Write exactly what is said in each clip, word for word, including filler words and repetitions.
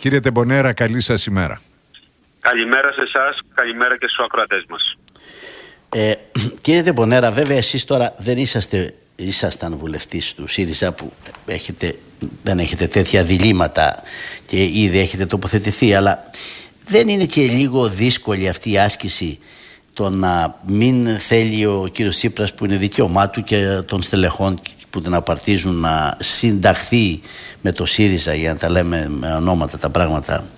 Κύριε Τεμπονέρα, καλή σας ημέρα. Καλημέρα σε εσάς, καλημέρα και στους ακροατές μας. Ε, κύριε Τεμπονέρα, βέβαια εσείς τώρα δεν είσαστε, ήσασταν βουλευτής του ΣΥΡΙΖΑ που έχετε, δεν έχετε τέτοια διλήμματα και ήδη έχετε τοποθετηθεί, αλλά δεν είναι και λίγο δύσκολη αυτή η άσκηση το να μην θέλει ο κύριος Τσίπρας, που είναι δικαίωμά του και των στελεχών που την απαρτίζουν, να συνταχθεί με το ΣΥΡΙΖΑ, για να τα λέμε με ονόματα τα πράγματα,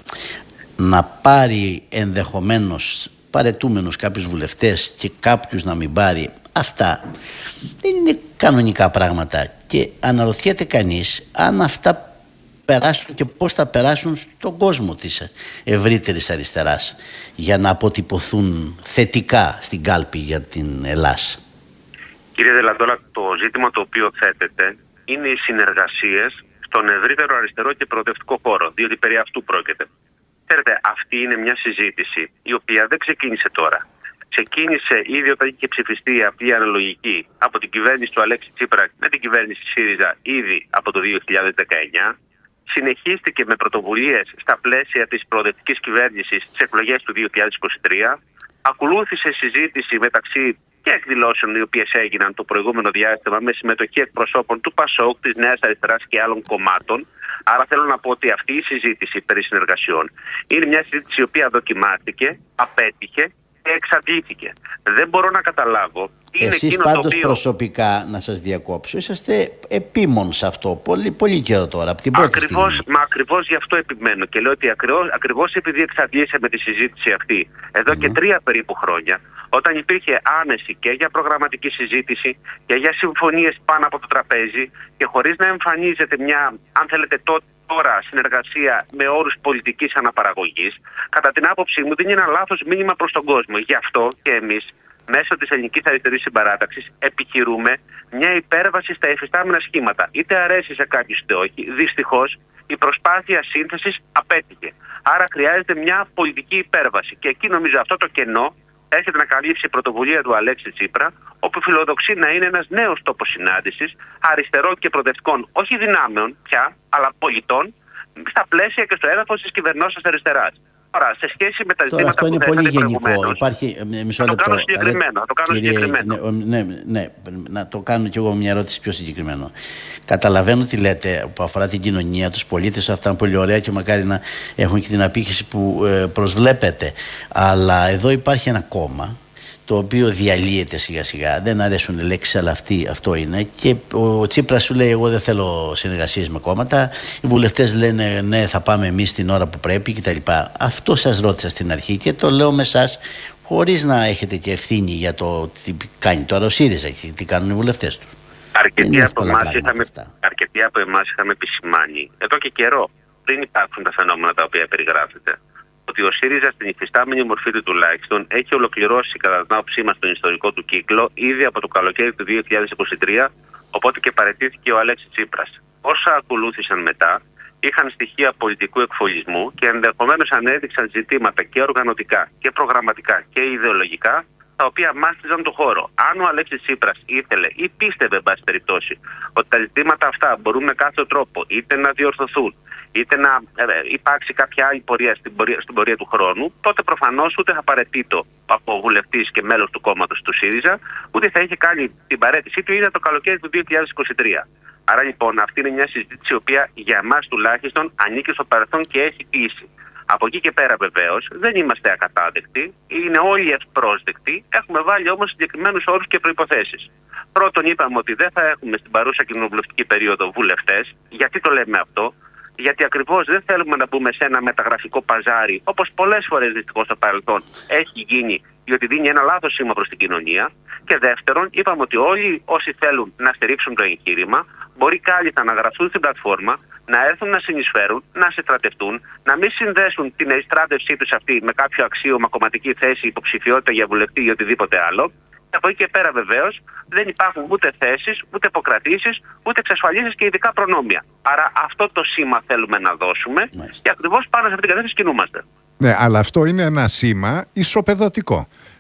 να πάρει ενδεχομένως παρετούμενους κάποιους βουλευτές και κάποιους να μην πάρει? Αυτά δεν είναι κανονικά πράγματα και αναρωτιέται κανείς αν αυτά περάσουν και πώς θα περάσουν στον κόσμο της ευρύτερης αριστεράς για να αποτυπωθούν θετικά στην κάλπη για την Ελλάδα. Κύριε Δελαντόλα, το ζήτημα το οποίο θέτεται είναι οι συνεργασίες στον ευρύτερο αριστερό και προοδευτικό χώρο, διότι περί αυτού πρόκειται. Ξέρετε, αυτή είναι μια συζήτηση η οποία δεν ξεκίνησε τώρα. Ξεκίνησε ήδη όταν είχε ψηφιστεί αυτή η αναλογική από την κυβέρνηση του Αλέξη Τσίπρα με την κυβέρνηση ΣΥΡΙΖΑ ήδη από το δύο χιλιάδες δεκαεννιά. Συνεχίστηκε με πρωτοβουλίες στα πλαίσια της προοδευτικής κυβέρνησης στις εκλογές του δύο χιλιάδες είκοσι τρία. Ακολούθησε συζήτηση μεταξύ και εκδηλώσεων οι οποίες έγιναν το προηγούμενο διάστημα με συμμετοχή εκπροσώπων του ΠΑΣΟΚ, της Νέας Αριστεράς και άλλων κομμάτων. Άρα θέλω να πω ότι αυτή η συζήτηση περί συνεργασιών είναι μια συζήτηση η οποία δοκιμάστηκε, απέτυχε και εξαντλήθηκε. Δεν μπορώ να καταλάβω τι είναι Εσείς εκείνο πάντως το οποίο... προσωπικά, να σας διακόψω, είσαστε επίμον σε αυτό πολύ, πολύ καιρό τώρα, από την πρώτη ακριβώς, στιγμή. Μα ακριβώς γι' αυτό επιμένω και λέω ότι ακριβώς, ακριβώς επειδή εξαντλήσαμε τη συζήτηση αυτή εδώ mm. και τρία περίπου χρόνια, όταν υπήρχε άνεση και για προγραμματική συζήτηση και για συμφωνίες πάνω από το τραπέζι και χωρίς να εμφανίζεται μια, αν θέλετε τώρα, συνεργασία με όρους πολιτικής αναπαραγωγής, κατά την άποψή μου δίνει ένα λάθος μήνυμα προς τον κόσμο. Γι' αυτό και εμείς μέσω της Ελληνικής Αριστερής Συμπαράταξης επιχειρούμε μια υπέρβαση στα εφιστάμενα σχήματα. Είτε αρέσει σε κάποιους είτε όχι. Δυστυχώς η προσπάθεια σύνθεσης απέτυχε. Άρα χρειάζεται μια πολιτική υπέρβαση. Και εκεί νομίζω αυτό το κενό έρχεται να καλύψει η πρωτοβουλία του Αλέξη Τσίπρα, όπου φιλοδοξεί να είναι ένας νέος τόπος συνάντησης αριστερών και προοδευτικών, όχι δυνάμεων πια, αλλά πολιτών, στα πλαίσια και στο έδαφος της κυβερνώσεως αριστεράς. Τώρα, σε σχέση με τα Τώρα, ζητήματα αυτό που είναι πολύ γενικό. Υπάρχει, μισό θα το λεπτό. κάνω συγκεκριμένο. Θα το κάνω Κύριε, συγκεκριμένο. Ναι, ναι, ναι, να το κάνω κι εγώ μια ερώτηση πιο συγκεκριμένο. Καταλαβαίνω τι λέτε που αφορά την κοινωνία, τους πολίτες, αυτά είναι πολύ ωραία και μακάρι να έχουν και την απήχηση που ε, προσβλέπετε. Αλλά εδώ υπάρχει ένα κόμμα το οποίο διαλύεται σιγά σιγά. Δεν αρέσουν λέξεις, αλλά αυτή, αυτό είναι. Και ο Τσίπρας σου λέει: εγώ δεν θέλω συνεργασίες με κόμματα. Οι βουλευτές λένε: ναι, θα πάμε εμείς την ώρα που πρέπει κτλ. Αυτό σας ρώτησα στην αρχή και το λέω με εσάς, χωρίς να έχετε και ευθύνη για το τι κάνει τώρα ο ΣΥΡΙΖΑ και τι κάνουν οι βουλευτές του. Αρκετοί από, είχαμε, αρκετοί από εμάς είχαμε επισημάνει εδώ και καιρό, πριν υπάρχουν τα φαινόμενα τα οποία περιγράφεται, ότι ο ΣΥΡΙΖΑ στην υφιστάμενη μορφή του τουλάχιστον έχει ολοκληρώσει κατά την άποψή μας τον ιστορικό του κύκλο ήδη από το καλοκαίρι του δύο χιλιάδες είκοσι τρία, οπότε και παραιτήθηκε ο Αλέξης Τσίπρας. Όσα ακολούθησαν μετά είχαν στοιχεία πολιτικού εκφολισμού και ενδεχομένως ανέδειξαν ζητήματα και οργανωτικά και προγραμματικά και ιδεολογικά, τα οποία μάστιζαν το χώρο. Αν ο Αλέξης Τσίπρας ήθελε ή πίστευε, εν πάση περιπτώσει, ότι τα ζητήματα αυτά μπορούν με κάθε τρόπο είτε να διορθωθούν, είτε να ε, υπάρξει κάποια άλλη πορεία στην, πορεία στην πορεία του χρόνου, τότε προφανώς ούτε θα παραιτείτο από βουλευτής και μέλος του κόμματος του ΣΥΡΙΖΑ, ούτε θα είχε κάνει την παραίτησή του ήδη το καλοκαίρι του δύο χιλιάδες είκοσι τρία. Άρα λοιπόν αυτή είναι μια συζήτηση η οποία για εμάς τουλάχιστον ανήκει στο παρελθόν και έχει τύχει. Από εκεί και πέρα βεβαίως δεν είμαστε ακατάδεκτοι, είναι όλοι ευπρόσδεκτοι, έχουμε βάλει όμως συγκεκριμένους όρους και προϋποθέσεις. Πρώτον, είπαμε ότι δεν θα έχουμε στην παρούσα κοινοβουλευτική περίοδο βουλευτές. Γιατί το λέμε αυτό? Γιατί ακριβώς δεν θέλουμε να μπούμε σε ένα μεταγραφικό παζάρι, όπως πολλές φορές δυστυχώς στο παρελθόν έχει γίνει, διότι δίνει ένα λάθος σήμα προς την κοινωνία. Και δεύτερον, είπαμε ότι όλοι όσοι θέλουν να στηρίξουν το εγχείρημα μπορεί κάλλιστα να γραφτούν στην πλατφόρμα, να έρθουν να συνεισφέρουν, να συστρατευτούν, να μην συνδέσουν την ειστράτευσή τους αυτή με κάποιο αξίωμα, κομματική θέση, υποψηφιότητα για βουλευτή ή οτιδήποτε άλλο. Και από εκεί και πέρα βεβαίως δεν υπάρχουν ούτε θέσεις, ούτε υποκρατήσεις, ούτε εξασφαλίσεις και ειδικά προνόμια. Άρα αυτό το σήμα θέλουμε να δώσουμε. Μάλιστα. Και ακριβώς πάνω σε αυτήν την κατεύθυνση κινούμαστε. Ναι, αλλά αυτό είναι ένα σήμα ισοπεδωτικό.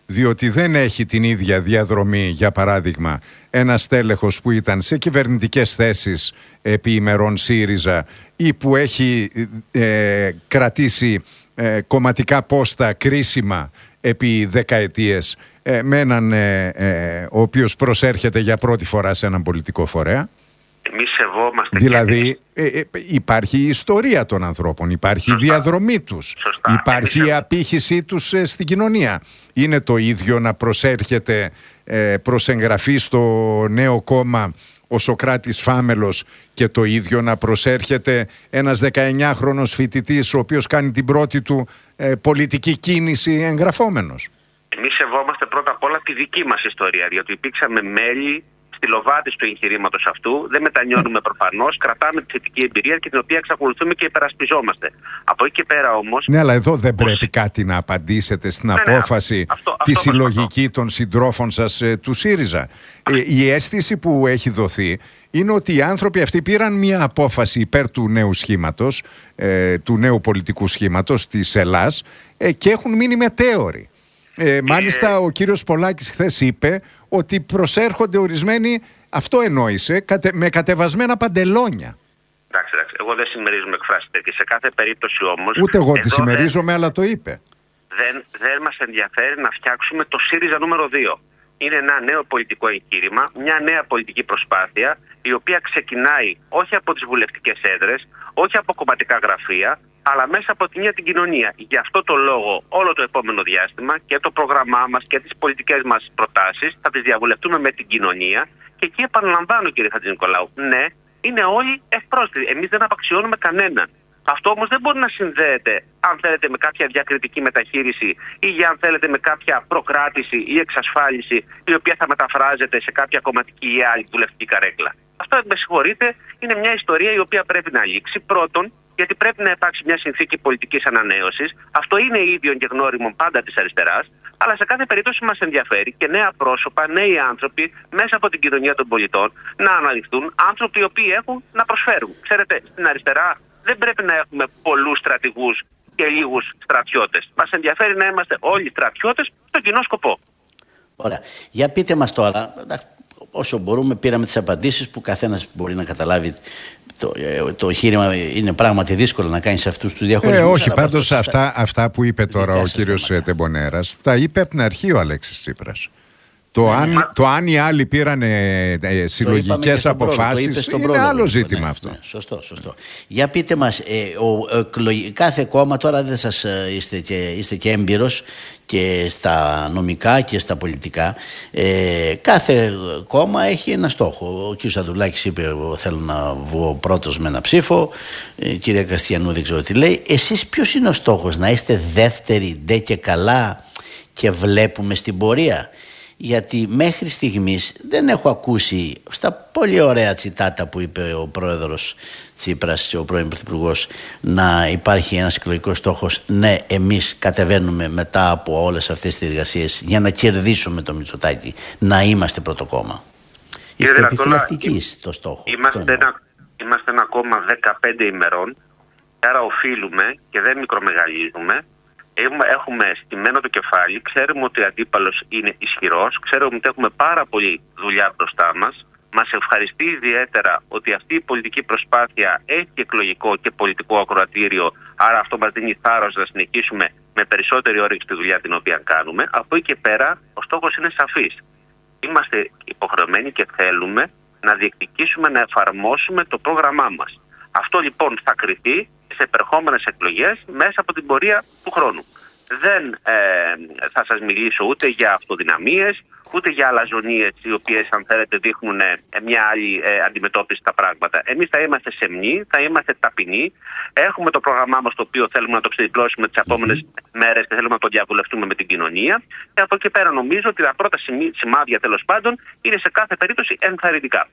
διότι δεν έχει την ίδια διαδρομή, για παράδειγμα, ένας τέλεχος που ήταν σε κυβερνητικές θέσεις επί ημερών ΣΥΡΙΖΑ ή που έχει ε, κρατήσει ε, κομματικά πόστα κρίσιμα επί δεκαετίες ε, με έναν ε, ε, ο οποίος προσέρχεται για πρώτη φορά σε έναν πολιτικό φορέα. Εμείς σεβόμαστε. Δηλαδή ε, ε, υπάρχει η ιστορία των ανθρώπων, υπάρχει Σωστά. η διαδρομή τους, Σωστά. υπάρχει Εμείς... η απήχησή τους ε, στην κοινωνία. Είναι το ίδιο να προσέρχεται ε, προς εγγραφή στο νέο κόμμα ο Σωκράτης Φάμελος και το ίδιο να προσέρχεται ένας δεκαεννιάχρονος φοιτητής ο οποίος κάνει την πρώτη του ε, πολιτική κίνηση εγγραφόμενος. Εμείς σεβόμαστε πρώτα απ' όλα τη δική μας ιστορία, διότι υπήρξαμε μέλη στη λοβάτη του εγχειρήματος αυτού, δεν μετανιώνουμε προφανώς, κρατάμε τη θετική εμπειρία και την οποία εξακολουθούμε και υπερασπιζόμαστε. Από εκεί και πέρα όμως... Ναι, αλλά εδώ δεν πρέπει ως... κάτι να απαντήσετε στην ναι, απόφαση ναι, αυτό, αυτό, τη αυτό, συλλογική αυτό. των συντρόφων σας ε, του ΣΥΡΙΖΑ. Ε, η αίσθηση που έχει δοθεί είναι ότι οι άνθρωποι αυτοί πήραν μια απόφαση υπέρ του νέου σχήματος, ε, του νέου πολιτικού σχήματος της Ελλάς ε, και έχουν μείνει μετέωροι. Ε, μάλιστα ο κύριος Πολάκης χθες είπε ότι προσέρχονται ορισμένοι, αυτό εννοήσε, κατε, με κατεβασμένα παντελόνια. Εντάξει, εντάξει, εγώ δεν συμμερίζομαι εκφράσεις τέτοιες. Σε κάθε περίπτωση όμως... Ούτε εγώ τη συμμερίζομαι, δεν, αλλά το είπε. Δεν, δεν μας ενδιαφέρει να φτιάξουμε το ΣΥΡΙΖΑ νούμερο δύο. Είναι ένα νέο πολιτικό εγχείρημα, μια νέα πολιτική προσπάθεια, η οποία ξεκινάει όχι από τις βουλευτικές έδρες, όχι από κομματικά γραφεία, αλλά μέσα από την ίδια την κοινωνία. Γι' αυτό το λόγο όλο το επόμενο διάστημα και το πρόγραμμά μας και τις πολιτικές μας προτάσεις θα τις διαβουλευτούμε με την κοινωνία και εκεί επαναλαμβάνω, κύριε Χατζηνικολάου, ναι, είναι όλοι ευπρόσδεκτοι. Εμείς δεν απαξιώνουμε κανέναν. Αυτό όμως δεν μπορεί να συνδέεται, αν θέλετε, με κάποια διακριτική μεταχείριση ή για αν θέλετε με κάποια προκράτηση ή εξασφάλιση η οποία θα μεταφράζεται σε κάποια κομματική ή άλλη βουλευτική καρέκλα. Αυτό, με συγχωρείτε, είναι μια ιστορία η οποία πρέπει να λήξει. Πρώτον, γιατί πρέπει να υπάρξει μια συνθήκη πολιτικής ανανέωσης. Αυτό είναι ίδιον και γνώριμον πάντα της αριστεράς. Αλλά σε κάθε περίπτωση μας ενδιαφέρει και νέα πρόσωπα, νέοι άνθρωποι μέσα από την κοινωνία των πολιτών να αναλυθούν, άνθρωποι οι οποίοι έχουν να προσφέρουν. Ξέρετε, στην αριστερά δεν πρέπει να έχουμε πολλούς στρατηγούς και λίγους στρατιώτες. Μας ενδιαφέρει να είμαστε όλοι στρατιώτες στον κοινό σκοπό. Ωραία. Για πείτε μας τώρα, όσο μπορούμε πήραμε τις απαντήσεις που καθένας μπορεί να καταλάβει. Το, το εγχείρημα είναι πράγματι δύσκολο να κάνεις αυτούς τους διαχωρισμούς. Ε, όχι, πάντως αυτά, αυτά που είπε τώρα ο κύριος Τεμπονέρας τα είπε από την αρχή ο Αλέξης Τσίπρας. Το, αν, μα... το αν οι άλλοι πήραν ε, ε, συλλογικές αποφάσεις είναι πρόλογο, άλλο ζήτημα ναι, αυτό. Ναι, σωστό, σωστό. Για πείτε μας, ε, ο, ο, κάθε κόμμα, τώρα δεν σας ε, είστε, και, είστε και έμπειρος και στα νομικά και στα πολιτικά, ε, κάθε κόμμα έχει ένα στόχο. Ο κ. Σαντουλάκης είπε θέλω να βγω πρώτος με ένα ψήφο, η κυρία Καστιανού δεν ξέρω τι λέει. Εσείς ποιος είναι ο στόχος, να είστε δεύτεροι ντε και καλά και βλέπουμε στην πορεία? Γιατί μέχρι στιγμής δεν έχω ακούσει στα πολύ ωραία τσιτάτα που είπε ο πρόεδρος Τσίπρας και ο πρώην πρωθυπουργός να υπάρχει ένας εκλογικός στόχος. Ναι, εμείς κατεβαίνουμε μετά από όλες αυτές τις εργασίες για να κερδίσουμε το Μητσοτάκη, να είμαστε πρώτο κόμμα. Είστε επιφυλακτικοί στο στόχο. Είμαστε ένα, είμαστε ένα κόμμα δεκαπέντε ημερών, άρα οφείλουμε και δεν μικρομεγαλίζουμε. Έχουμε στημένο το κεφάλι, ξέρουμε ότι ο αντίπαλος είναι ισχυρός, ξέρουμε ότι έχουμε πάρα πολλή δουλειά μπροστά μας. Μας ευχαριστεί ιδιαίτερα ότι αυτή η πολιτική προσπάθεια έχει εκλογικό και πολιτικό ακροατήριο, άρα αυτό μας δίνει θάρρος να συνεχίσουμε με περισσότερη όρεξη τη δουλειά την οποία κάνουμε. Από εκεί και πέρα ο στόχος είναι σαφής. Είμαστε υποχρεωμένοι και θέλουμε να διεκδικήσουμε, να εφαρμόσουμε το πρόγραμμά μας. Αυτό λοιπόν θα κριθεί σε επερχόμενες εκλογές μέσα από την πορεία του χρόνου. Δεν ε, θα σας μιλήσω ούτε για αυτοδυναμίες, ούτε για αλαζονίες οι οποίες αν θέλετε δείχνουν ε, μια άλλη ε, αντιμετώπιση στα πράγματα. Εμείς θα είμαστε σεμνοί, θα είμαστε ταπεινοί. Έχουμε το πρόγραμμά μας το οποίο θέλουμε να το ξεδιπλώσουμε τις επόμενες mm-hmm. μέρες και θέλουμε να το διαβουλευτούμε με την κοινωνία. Και από εκεί πέρα νομίζω ότι τα πρώτα σημάδια τέλος πάντων είναι σε κάθε περίπτωση ενθαρρυντικά.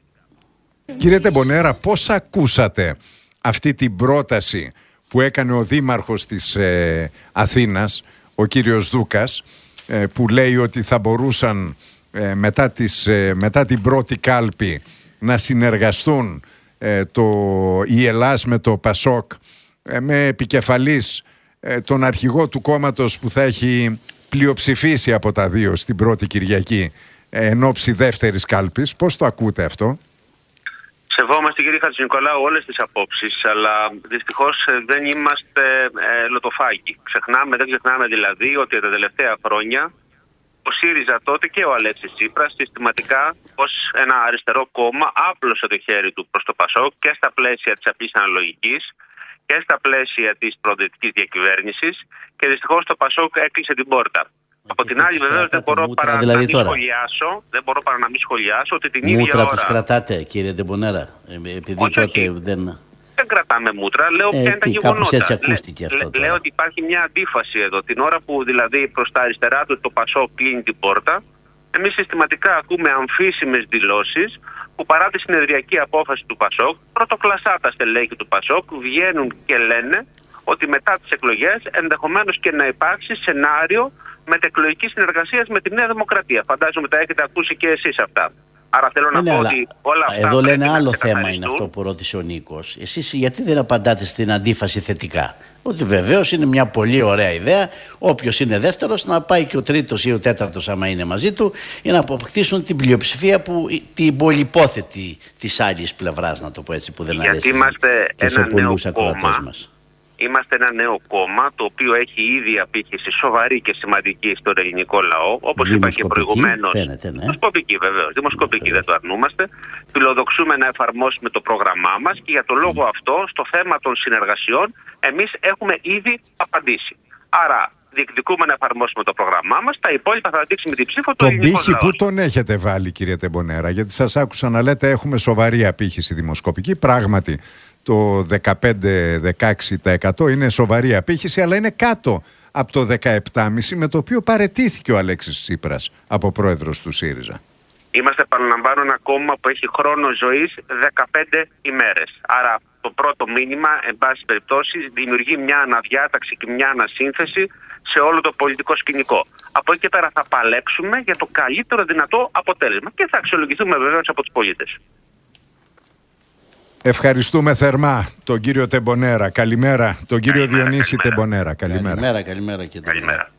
Κύριε Τεμπονέρα, πώς ακούσατε αυτή την πρόταση που έκανε ο δήμαρχος της ε, Αθήνας, ο κύριος Δούκας, ε, που λέει ότι θα μπορούσαν ε, μετά, τις, ε, μετά την πρώτη κάλπη να συνεργαστούν ε, το, η Ελλάς με το Πασόκ, ε, με επικεφαλής ε, τον αρχηγό του κόμματος που θα έχει πλειοψηφίσει από τα δύο στην πρώτη Κυριακή εν ώψη δεύτερης κάλπης. Πώς το ακούτε αυτό? Σεβόμαστε, κύριε Χατζηνικολάου, όλες τις απόψεις, αλλά δυστυχώς δεν είμαστε ε, λοτοφάγοι. Ξεχνάμε, δεν ξεχνάμε δηλαδή ότι τα τελευταία χρόνια ο ΣΥΡΙΖΑ τότε και ο Αλέξης Τσίπρας συστηματικά ως ένα αριστερό κόμμα άπλωσε το χέρι του προς το ΠΑΣΟΚ και στα πλαίσια της απλής αναλογικής και στα πλαίσια της προοδευτικής διακυβέρνησης, και δυστυχώς το ΠΑΣΟΚ έκλεισε την πόρτα. Από την άλλη, βεβαίως, δεν μπορώ παρά δηλαδή να μην σχολιάσω, δεν μπορώ παρά να μην σχολιάσω ότι την μούτρα ίδια ώρα... Μούτρα τους κρατάτε, κύριε Ντεμπονέρα, επειδή όχι, τότε όχι. δεν... Δεν κρατάμε μούτρα, λέω ε, ποια είναι τα γεγονότα. Έτσι ακούστηκε αυτό Λέ, λέω ότι υπάρχει μια αντίφαση εδώ. Την ώρα που δηλαδή προς τα αριστερά του το ΠΑΣΟΚ κλείνει την πόρτα, εμείς συστηματικά ακούμε αμφίσιμες δηλώσεις που παρά τη συνεδριακή απόφαση του ΠΑΣΟΚ, πρωτοκλασσά τα στελέχη του ΠΑΣΟΚ βγαίνουν και λένε ότι μετά τις εκλογές ενδεχομένως και να υπάρξει σενάριο μετεκλογικής συνεργασίας με τη Νέα Δημοκρατία. Φαντάζομαι τα έχετε ακούσει και εσείς αυτά. Άρα θέλω να ναι, πω αλλά ότι όλα αυτά. εδώ λένε άλλο θέμα είναι αυτό που ρώτησε ο Νίκος. Εσείς γιατί δεν απαντάτε στην αντίφαση θετικά? Ότι βεβαίως είναι μια πολύ ωραία ιδέα όποιος είναι δεύτερος να πάει και ο τρίτος ή ο τέταρτος, άμα είναι μαζί του, για να αποκτήσουν την πλειοψηφία, που, την πολυπόθετη της άλλης πλευράς, να το πω έτσι, που δεν αρέσει. Γιατί είμαστε και σε ένα νέο ακροατές μας. Είμαστε ένα νέο κόμμα το οποίο έχει ήδη απήχηση σοβαρή και σημαντική στον ελληνικό λαό. Όπως είπα και προηγουμένως. Φαίνεται, ναι. Δημοσκοπική, βεβαίως. Δημοσκοπική, δεν το αρνούμαστε. Φιλοδοξούμε να εφαρμόσουμε το πρόγραμμά μας και για τον λόγο mm. αυτό, στο θέμα των συνεργασιών, εμείς έχουμε ήδη απαντήσει. Άρα, διεκδικούμε να εφαρμόσουμε το πρόγραμμά μας. Τα υπόλοιπα θα δείξει με την ψήφο του ελληνικού λαού. Τον πύχη πού τον έχετε βάλει, κύριε Τεμπονέρα? Γιατί σας άκουσα να λέτε έχουμε σοβαρή απήχηση δημοσκοπική. Πράγματι, το δεκαπέντε με δεκαέξι τοις εκατό είναι σοβαρή απήχηση, αλλά είναι κάτω από το δεκαεπτά κόμμα πέντε τοις εκατό με το οποίο παραιτήθηκε ο Αλέξης Τσίπρας από πρόεδρος του ΣΥΡΙΖΑ. Είμαστε, επαναλαμβάνω, ένα κόμμα που έχει χρόνο ζωής δεκαπέντε ημέρες. Άρα το πρώτο μήνυμα, εν πάση περιπτώσει, δημιουργεί μια αναδιάταξη και μια ανασύνθεση σε όλο το πολιτικό σκηνικό. Από εκεί και πέρα θα παλέψουμε για το καλύτερο δυνατό αποτέλεσμα και θα αξιολογηθούμε βεβαίως από τους πολίτες. Ευχαριστούμε θερμά τον κύριο Τεμπονέρα. Καλημέρα. Τον κύριο καλημέρα, Διονύση καλημέρα. Τεμπονέρα. Καλημέρα. Καλημέρα, καλημέρα και καλημέρα.